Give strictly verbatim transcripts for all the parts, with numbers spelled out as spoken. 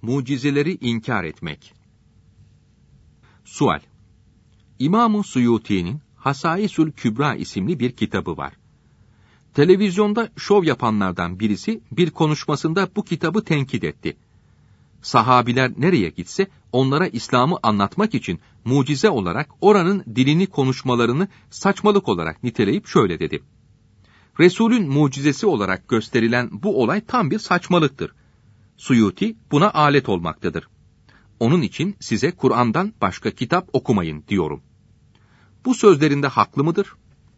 Mucizeleri inkar etmek. Sual. İmam-ı Suyuti'nin Hasâisül Kübra isimli bir kitabı var. Televizyonda şov yapanlardan birisi bir konuşmasında bu kitabı tenkit etti. Sahabiler nereye gitse onlara İslam'ı anlatmak için mucize olarak oranın dilini konuşmalarını saçmalık olarak niteleyip şöyle dedi. Resul'ün mucizesi olarak gösterilen bu olay tam bir saçmalıktır. Suyuti buna alet olmaktadır. Onun için size Kur'an'dan başka kitap okumayın diyorum. Bu sözlerinde haklı mıdır?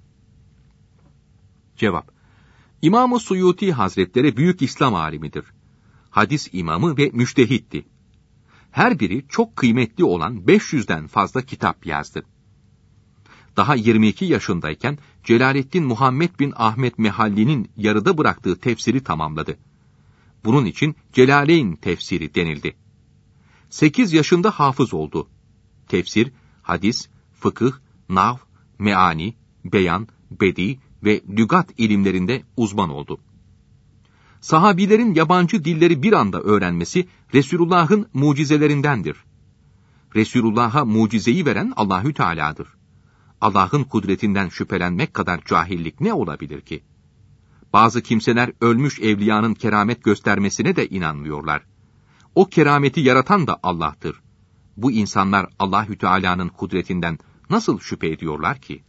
Cevap. İmam-ı Suyuti Hazretleri büyük İslam alimidir. Hadis imamı ve müştehitti. Her biri çok kıymetli olan beş yüzden fazla kitap yazdı. Daha yirmi iki yaşındayken Celaleddin Muhammed bin Ahmet Mehalli'nin yarıda bıraktığı tefsiri tamamladı. Bunun için Celaleyn tefsiri denildi. sekiz yaşında hafız oldu. Tefsir, hadis, fıkıh, nav, meani, beyan, bedi ve lügat ilimlerinde uzman oldu. Sahabilerin yabancı dilleri bir anda öğrenmesi Resulullah'ın mucizelerindendir. Resulullah'a mucizeyi veren Allahü Teala'dır. Allah'ın kudretinden şüphelenmek kadar cahillik ne olabilir ki? Bazı kimseler ölmüş evliyanın keramet göstermesine de inanmıyorlar. O kerameti yaratan da Allah'tır. Bu insanlar Allahü Teala'nın kudretinden nasıl şüphe ediyorlar ki?